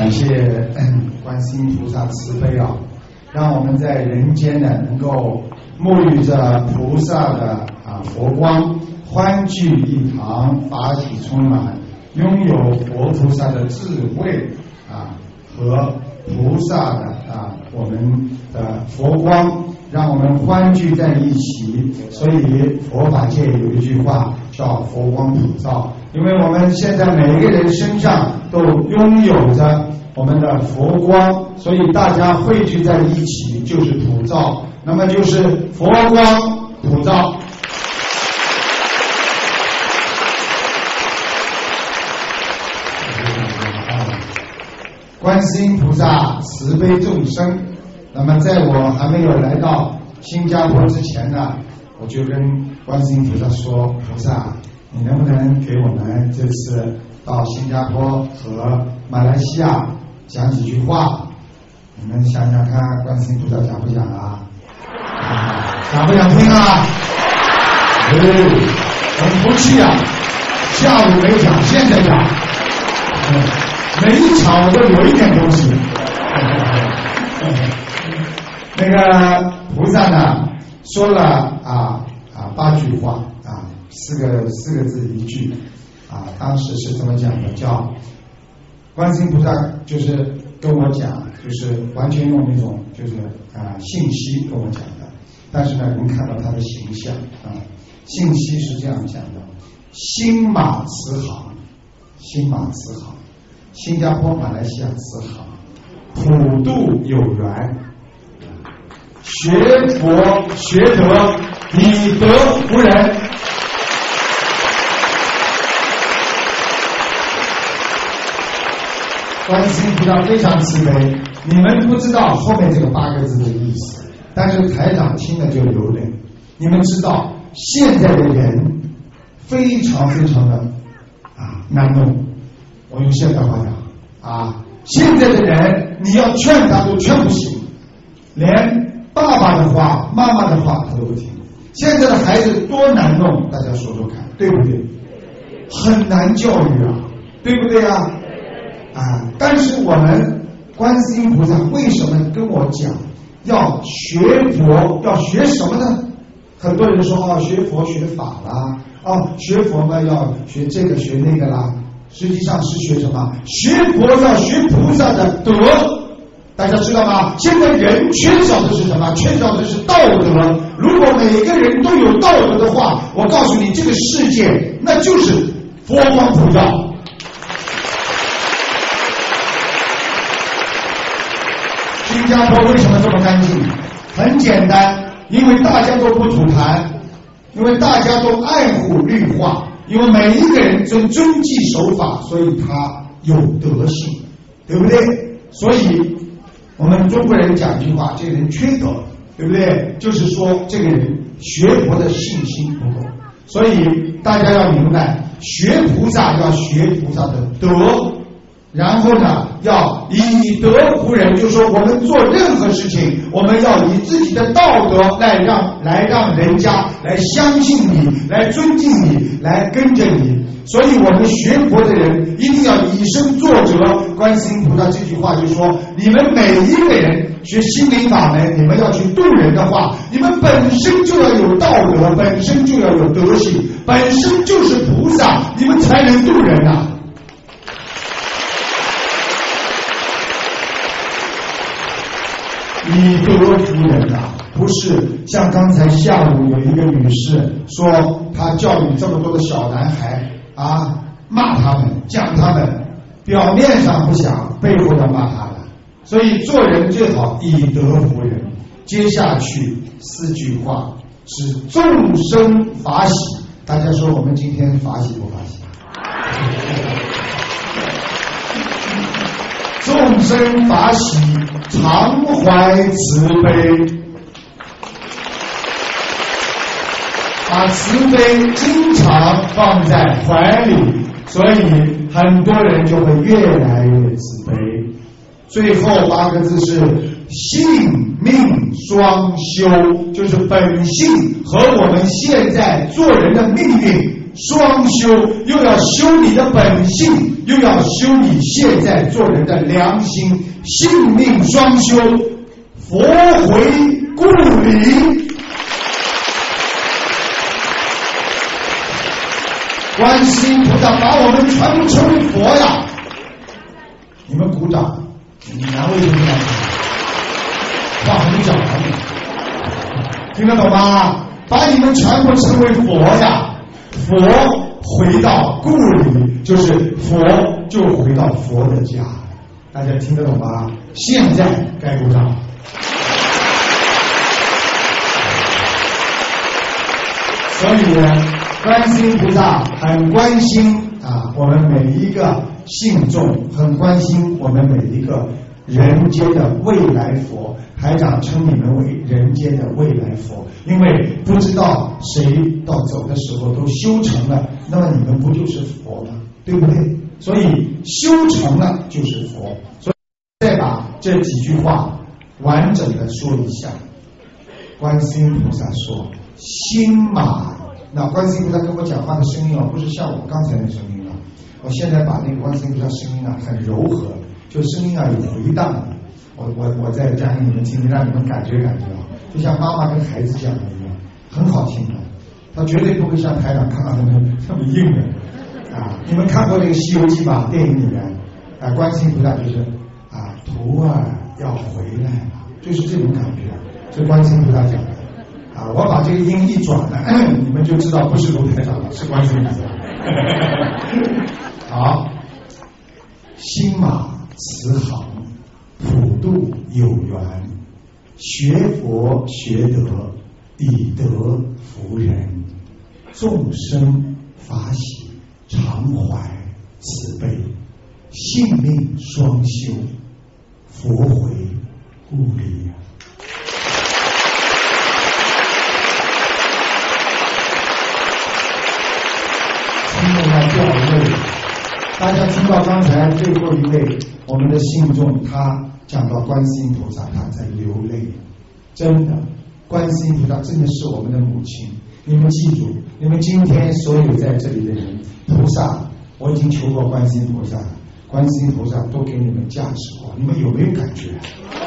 感谢观世音菩萨慈悲啊，让我们在人间呢能够沐浴着菩萨的佛光，欢聚一堂，法喜充满，拥有佛菩萨的智慧和菩萨的我们的佛光，让我们欢聚在一起。所以佛法界有一句话叫佛光普照，因为我们现在每个人身上都拥有着我们的佛光，所以大家汇聚在一起就是普照，那么就是佛光普照。观世音菩萨慈悲众生，那么在我还没有来到新加坡之前呢，我就跟观世音菩萨说，菩萨你能不能给我们这次到新加坡和马来西亚讲几句话？你们想想看，观世音菩萨讲不讲啊？想不想听啊？很服气啊，下午没讲，现在讲。每一场我都有一点东西。那个菩萨呢说了8句话四个字一句当时是这么讲的，叫观世音菩萨就是跟我讲，就是完全用那种就是信息跟我讲的，但是呢能看到他的形象信息是这样讲的：新马慈航，新马慈航，新加坡马来西亚慈航，普渡有缘，学佛学德，以德服人。观世音菩萨非常慈悲，你们不知道后面这个8个字的意思，但是台长听了就流泪。你们知道现在的人非常非常的难弄，我用现代话讲现在的人你要劝他都劝不醒，连爸爸的话妈妈的话他都不听。现在的孩子多难弄，大家说说看，对不对？很难教育对不对但是我们观世音菩萨为什么跟我讲要学佛？要学什么呢？很多人说学佛学法啦，学佛嘛要学这个学那个啦，实际上是学什么？学佛要学菩萨的德，大家知道吗？现在人缺少的是什么？缺少的是道德。如果每个人都有道德的话，我告诉你，这个世界那就是佛光普照。新加坡为什么这么干净？很简单，因为大家都不吐痰，因为大家都爱护绿化，因为每一个人遵纪守法，所以他有德性，对不对？所以我们中国人讲一句话，这个人缺德，对不对？就是说这个人学佛的信心不够。所以大家要明白，学菩萨要学菩萨的德，然后呢要以德服人，就是说我们做任何事情，我们要以自己的道德来让人家来相信你，来尊敬你，来跟着你。所以我们学佛的人一定要以身作则。观世音菩萨这句话就说，你们每一个人学心灵法门，你们要去度人的话，你们本身就要有道德，本身就要有德性，本身就是菩萨，你们才能度人以德服人不是像刚才下午有一个女士说，她教育这么多的小男孩骂他们讲他们，表面上不想，背后要骂他们。所以做人最好以德服人。接下去4句话是众生法喜，大家说我们今天法喜不法喜？众生法喜，常怀慈悲，把慈悲经常放在怀里，所以很多人就会越来越慈悲。最后8个字是性命双修，就是本性和我们现在做人的命运双修，又要修你的本性，又要修你现在做人的良心，性命双修，佛回故里。观世音菩萨把我们全部称为佛呀！你们鼓掌，你难为什么样？话很讲的，听得懂吗？把你们全部称为佛呀！佛回到故里，就是佛就回到佛的家，大家听得懂吗？现在该鼓掌。所以呢，观世音菩萨很关心我们每一个信众，很关心我们每一个人间的未来佛。台长称你们为人间的未来佛，因为不知道谁到走的时候都修成了，那么你们不就是佛吗？对不对？所以修成了就是佛。所以再把这几句话完整的说一下。观世音菩萨说心马，那观世音菩萨跟我讲话的声音不是像我刚才的声音我现在把那个观世音菩萨声音很柔和，就声音有回荡的。我再讲给你们听，让你们感觉就像妈妈跟孩子讲的一样，很好听的。他绝对不会像台长看到那么硬的你们看过那个《西游记》吧？电影里面观世音菩萨就是徒儿要回来了，就是这种感觉，是观世音菩萨讲的我把这个音一转了你们就知道不是卢台长了，是观世音菩萨。好，心马慈航，普度有缘，学佛学德，以德服人，众生法喜，常怀慈悲，性命双修，佛回故里听得要掉泪。大家听到刚才最后一位我们的信众，他讲到观世音菩萨，他在流泪。真的，观世音菩萨真的是我们的母亲。你们记住，你们今天所有在这里的人，菩萨，我已经求过观世音菩萨，观世音菩萨都给你们加持过，你们有没有感觉？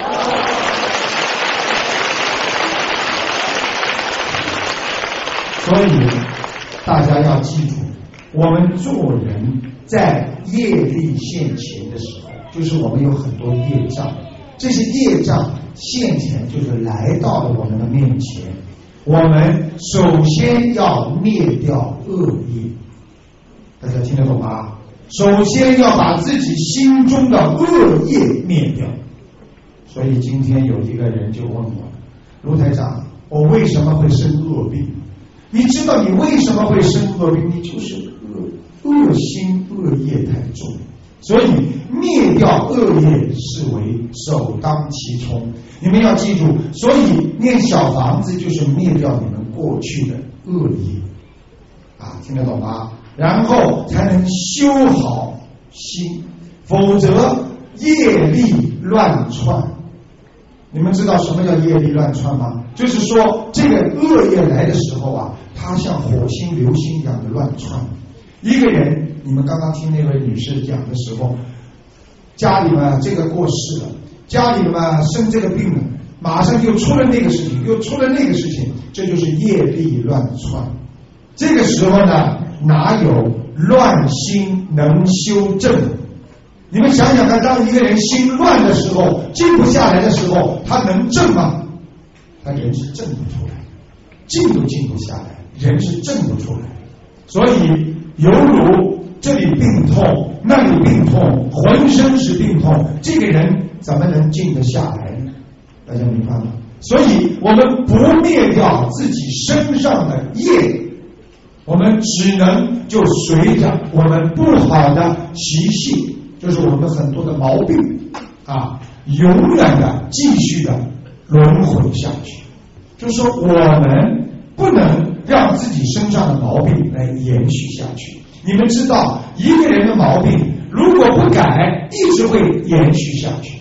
所以大家要记住，我们做人在业力现前的时候，就是我们有很多业障，这些业障现前就是来到了我们的面前，我们首先要灭掉恶业。大家听得懂吗？首先要把自己心中的恶业灭掉。所以今天有一个人就问我，卢台长，我为什么会生恶病？你知道你为什么会生恶病？你就是恶心恶业太重，所以灭掉恶业是为首当其冲。你们要记住，所以念小房子就是灭掉你们过去的恶业听得懂吗？然后才能修好心，否则业力乱窜。你们知道什么叫业力乱窜吗？就是说这个恶业来的时候它像火星流星一样的乱窜。一个人，你们刚刚听那位女士讲的时候，家里面这个过世了，家里面生这个病了，马上就出了那个事情，又出了那个事情，这就是业力乱窜。这个时候呢，哪有乱心能修正？你们想想看，当一个人心乱的时候，静不下来的时候，他能正吗？他人是正不出来，静都静不下来，人是正不出来。所以犹如这里病痛，那里病痛，浑身是病痛，这个人怎么能静得下来呢？大家明白吗？所以我们不灭掉自己身上的业，我们只能就随着我们不好的习性，就是我们很多的毛病永远的继续的轮回下去。就是说我们不能让自己身上的毛病来延续下去。你们知道，一个人的毛病如果不改，一直会延续下去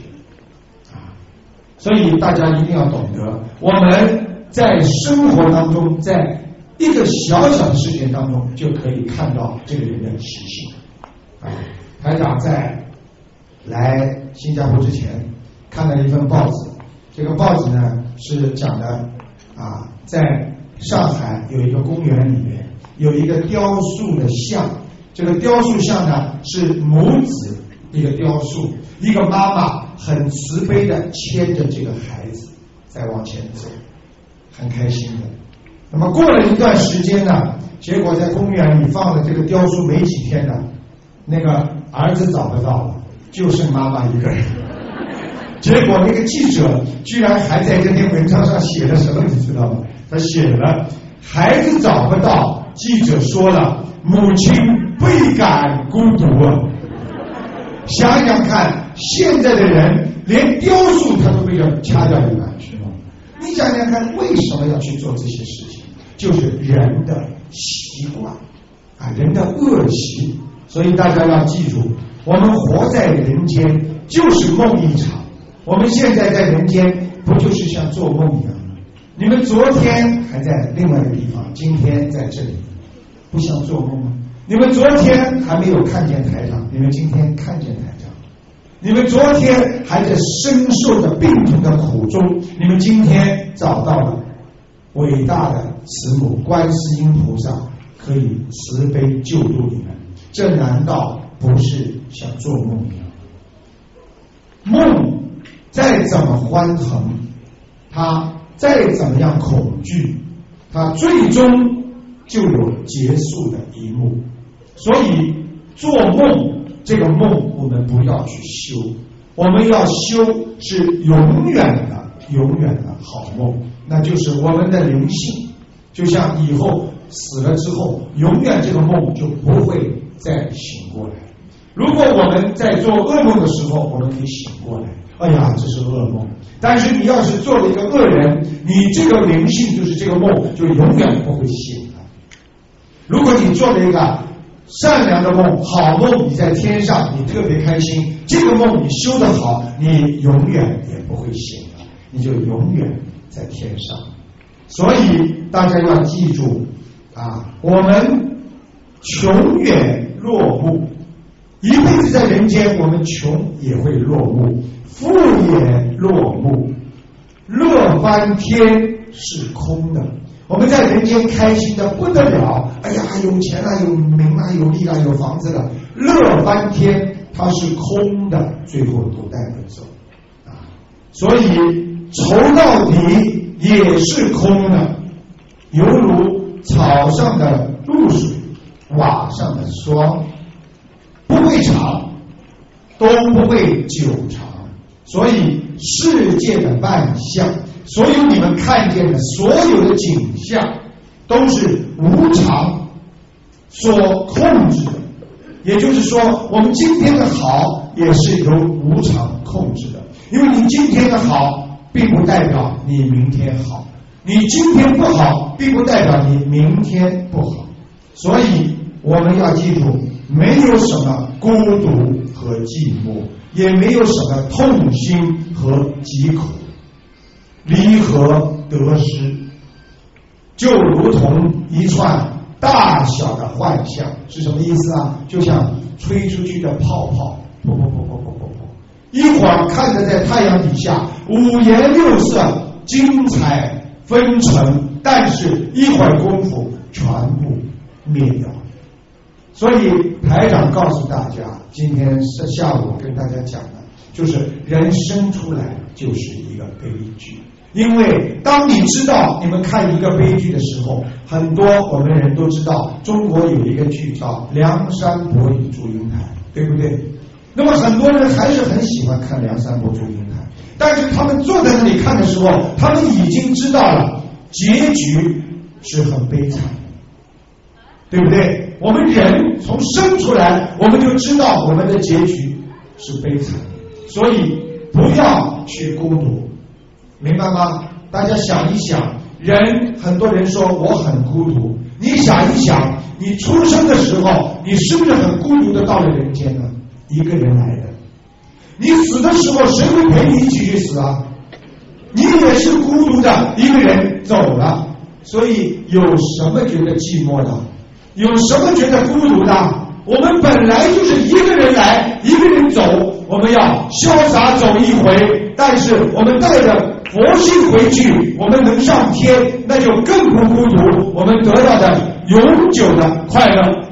所以大家一定要懂得，我们在生活当中，在一个小小的事件当中就可以看到这个人的习性。台长在来新加坡之前看了一份报纸，这个报纸呢是讲的在上海有一个公园里面有一个雕塑的像，这个雕塑像呢是母子一个雕塑，一个妈妈很慈悲的牵着这个孩子在往前走，很开心的。那么过了一段时间呢，结果在公园里放了这个雕塑没几天呢，那个儿子找不到了，就剩妈妈一个人。结果那个记者居然还在这篇文章上写了什么你知道吗？他写了孩子找不到，记者说了母亲倍感孤独啊。想想看，现在的人连雕塑他都被人掐掉一半去了。你想想看，为什么要去做这些事情？就是人的习惯人的恶习。所以大家要记住，我们活在人间就是梦一场。我们现在在人间不就是像做梦一样吗？你们昨天还在另外一个地方，今天在这里，不像做梦吗？你们昨天还没有看见台长，你们今天看见台长。你们昨天还在深受着病痛的苦中，你们今天找到了伟大的慈母观世音菩萨，可以慈悲救度你们。这难道不是像做梦一样？梦再怎么欢腾，它再怎么样恐惧，它最终就有结束的一幕。所以做梦，这个梦我们不要去修，我们要修是永远的好梦，那就是我们的灵性。就像以后死了之后，永远这个梦就不会再醒过来。如果我们在做噩梦的时候，我们可以醒过来，哎呀，这是噩梦。但是你要是做了一个恶人，你这个灵性就是这个梦就永远不会醒了。如果你做了一个善良的梦，好梦，你在天上，你特别开心，这个梦你修得好，你永远也不会醒了，你就永远在天上。所以大家要记住我们穷也落幕，一辈子在人间，我们穷也会落幕，富也落幕，乐翻天是空的。我们在人间开心的不得了，哎呀，有钱了，有名了，有利了，有房子了，乐翻天，它是空的，最后都带不走所以愁到底也是空的，犹如草上的露水，瓦上的霜，不会长，都不会久长。所以世界的万象，所有你们看见的所有的景象，都是无常所控制的。也就是说，我们今天的好也是由无常控制的。因为你今天的好，并不代表你明天好；你今天不好，并不代表你明天不好。所以我们要记住，没有什么孤独和寂寞，也没有什么痛心和疾苦，离合得失，就如同一串大小的幻象。是什么意思啊？就像吹出去的泡泡，噗噗噗噗噗噗噗，一会儿看着在太阳底下五颜六色，精彩纷呈，但是一会儿功夫全部灭掉。所以台长告诉大家，今天是下午跟大家讲的，就是人生出来就是一个悲剧。因为当你知道，你们看一个悲剧的时候，很多我们人都知道，中国有一个剧叫《梁山伯与祝英台》，对不对？那么很多人还是很喜欢看《梁山伯祝英台》，但是他们坐在那里看的时候，他们已经知道了结局是很悲惨的，对不对？我们人从生出来，我们就知道我们的结局是悲惨的，所以不要去孤独，明白吗？大家想一想，很多人说我很孤独，你想一想，你出生的时候，你是不是很孤独的到了人间呢？一个人来的。你死的时候，谁会陪你一起去死啊？你也是孤独的一个人走了。 所以有什么觉得寂寞的？有什么觉得孤独的？我们本来就是一个人来，一个人走，我们要潇洒走一回。但是我们带着佛心回去，我们能上天，那就更不孤独，我们得到的永久的快乐。